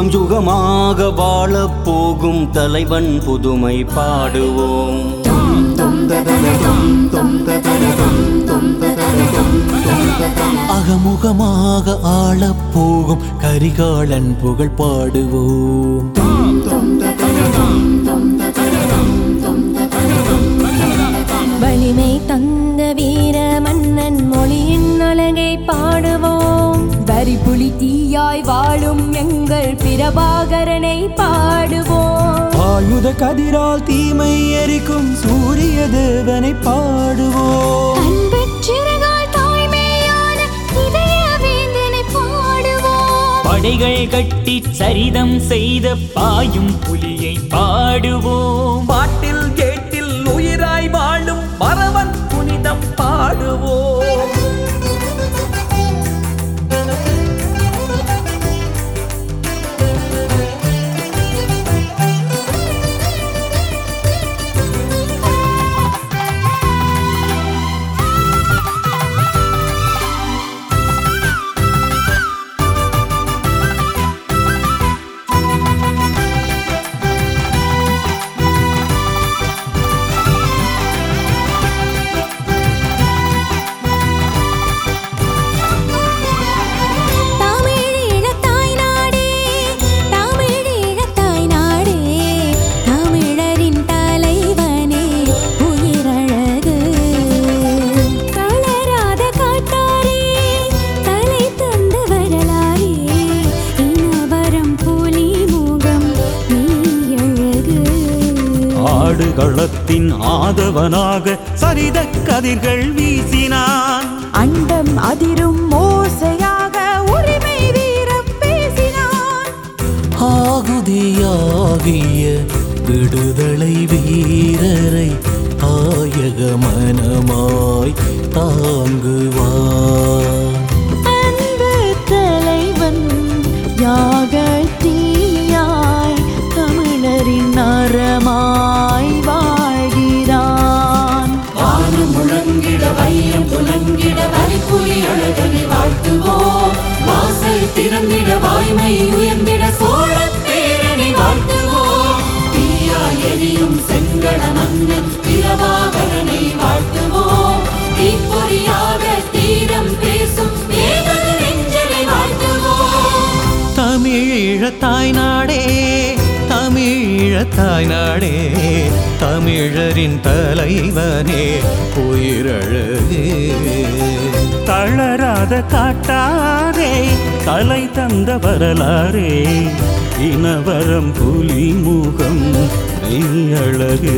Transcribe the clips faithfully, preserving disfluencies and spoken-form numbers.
யுகம் யுகமாக வாழப் போகும் தலைவன் புதுமை பாடுவோம். அகமுகமாக ஆளப் போகும் கரிகாலன் புகழ் பாடுவோம். வலிமை தந்த வீர மன்னன் மொழியின் அழகை பாடுவோம். வரி புலி தீயாய் வாழும் எங்கள் பிரபாகரனை பாடுவோம். ஆயுத கதிரால் தீமை எரிக்கும் சூரிய தேவனை பாடுவோம். அன்புச்சிறகால் தாய்மையான இதய வேந்தனை பாடுவோம். படைகள் கட்டி சரிதம் செய்த பாயும் புலியை பாடுவோம். பாட்டில் கேட்டில் உயிராய் வாழும் பரவன் புனிதம் பாடுவோம். களத்தின் ஆதவனாக சரித கதிர்கள் வீசினான். அண்டம் அதிரும் மோசையாக உரிமை வீரம் பேசினான். ஆகுதியாகிய விடுதலை வீரரை ஆயக மனமாய் தாங்குவார். அன்பு தலைவன் யாகத்தீயாய் தமிழரின் அறமாய் வாழ்கிறான். வானம் முழங்கிட வையம் புலங்கிட வரிப்புலி அழகனை வாழ்த்துவோம். வாசல் திறந்திட வாய்மை உயர்ந்திட சோழ பேரனை வாழ்த்துவோம். தீயாய் எரியும் செங்கட மன்னன் பிரபாகரனை வாழ்த்துவோம். தீப்பொறியாக தீரம் பேசும் ஏகது நெஞ்சனை வாழ்த்துவோம். தமிழீழ தாய்நாடே தமிழீழ தாய்நாடே தமிழரின் தலைவனே உயிரழகே. தளராத காட்டாரே தலை தந்த வரலாறே இனவரம் புலி முகம் மெய்யழகு.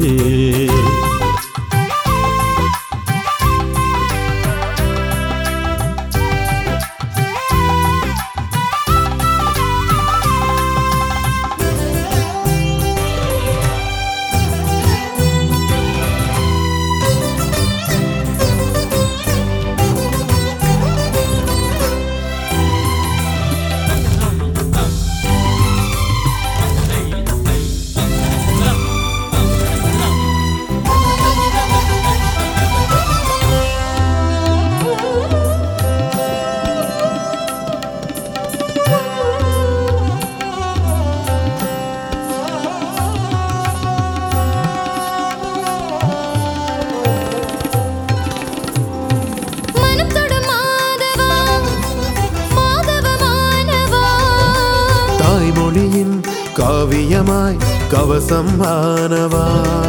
காவியமாய் கவசம் ஆனவா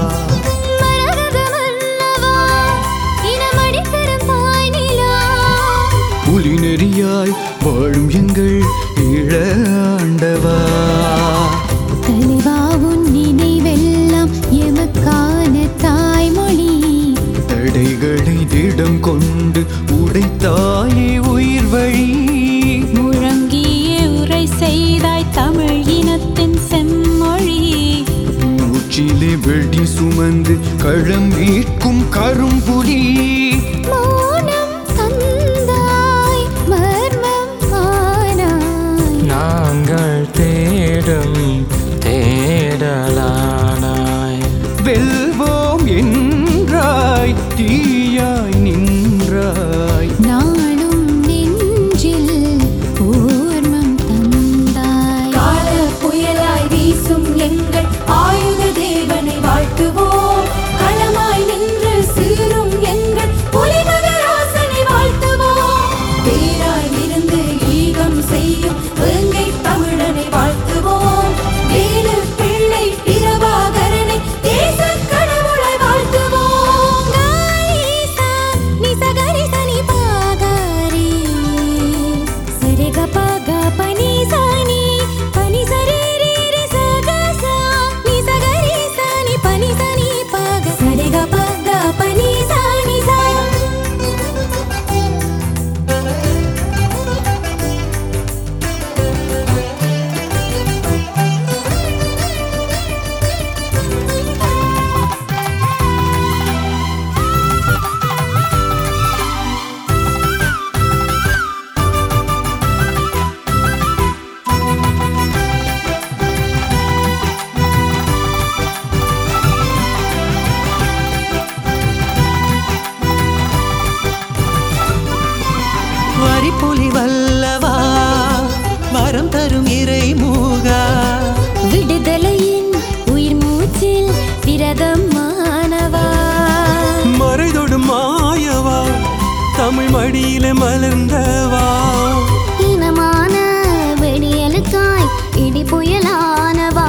புலிநெறியாய் வாழும் எங்கள் ஈழ ஆண்டவா. தெளிவாவும் நினைவெல்லாம் எமக்கான தாய்மொழி. தடைகளை திடம் கொண்டு உடைத்தாயே உயிர் வழி. முழங்கிய உரை செய்தாய் தமிழ் இனத்தின் செம்மொழி. மூச்சிலே வெடி சுமந்து களம் மீட்கும் கரும்புலி. மௌனம் தந்தாய் மர்மம் ஆனாய். நாங்கள் தேடும் தேடலானாய். வெல்வோம் என்றாய் தீயாய் நின்றாய். நாளும் நெஞ்சில் ஓர்மம் தந்தாய். புலி வல்லவா வரம் தரும் இறை மூகா விடுதலையின் உயிர் மூச்சில் விரதம் மாணவா மறைதொடும் மாயவா தமிழ் மடியில மலர்ந்தவா இனமான வெடியலுக்காய் இடி புயலானவா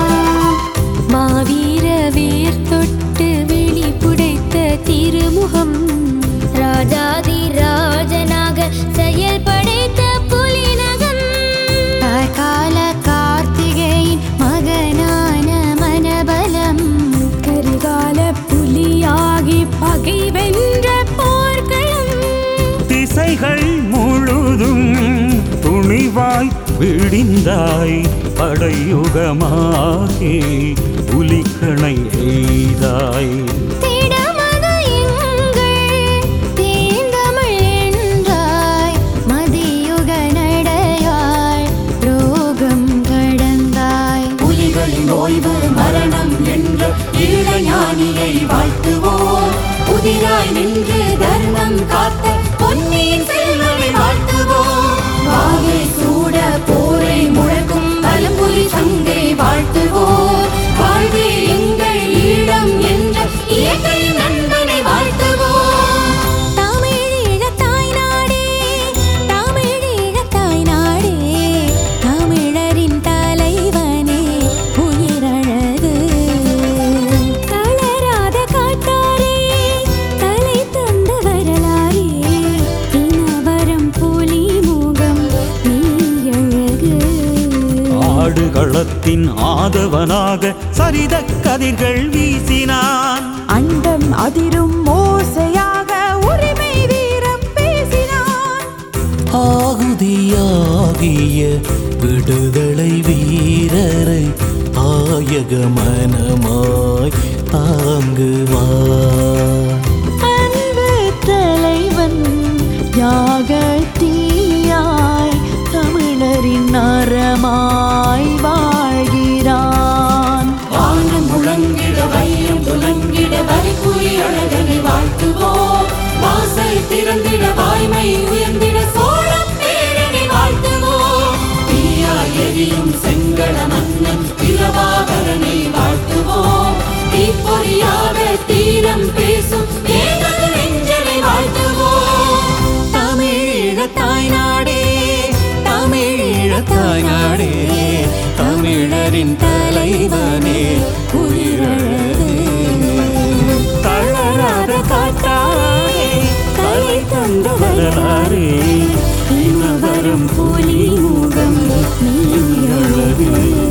மாவீர வேர் தொட்டு வெளி புடைத்த திருமுகம் ராஜாதி ராஜனாக செயல் படைத்த புலிநகம் கால கார்த்திகையின் மகனான மனபலம் கரிகால புலியாகி பகை வென்ற போர்க்களம் திசைகள் முழுதும் துணிவாய் விடிந்தாய் படையுகமாகி புலிக்கணை எய்தாய் திடமது எங்கள் தேந்தமிழ் என்றாய் மதியுக நடையாய் ரோகம் கடந்தாய் புலிகளின் ஓய்வு மரணம் என்ற ஈழஞானியை வாழ்த்துவோம் புதிராய் நின்று தர்மம் காத்த பொன்னியின் செல்வனை வாழ்த்துவோம் வாகை சூட போரை முழக்கும் பலம்புலி சங்கை வாழ்த்துவோம் வாழ்வே எங்கள் ஈழம் என்ற இயற்கை நண்பனை வாழ்த்துவோம் தமிழீழ தாய்நாடே தமிழீழ தாய்நாடே தமிழரின் தலைவனே உயிரழகு தளராத காட்டாரே தலை தந்த வரலாறே இனவரம் புலி முகம் நீ அழகு ஆடுகளத்தின் ஆதவனாக சரித கதிர்கள் வீசினான் அண்டம் அதிரும் ஓசையாக உரிமை வீரம் பேசினான் ஆகுதியாகிய விடுதலை வீரரை ஆயக மனமாய் தாங்குவார் அன்பு தலைவன் யாக தீயாய் தமிழரின் நரமாய் வாழ்கிறான் வானம் முழங்கிட வைரம் துலங்கிட வரிப்புலி அழகனை வாழ்த்துவோம் வாசல் திறந்திட வாய்மை உயர்ந்திட சோழப் பேரனை வாழ்த்துவோம் தீயாய் எரியும் செங்கட மன்னன் பிரபாகரனை வாழ்த்துவோம் தீப்பொறியாக தீரம் பேசும் ஏகது நெஞ்சனை வாழ்த்துவோம் தமிழீழ தாய்நாடே தமிழீழ தாய்நாடே தமிழரின் தலைவனே உயிரழகு தளராத காட்டாரே தலை தந்த வரலாறே இனவரம் புலி முகம் நீ அழகு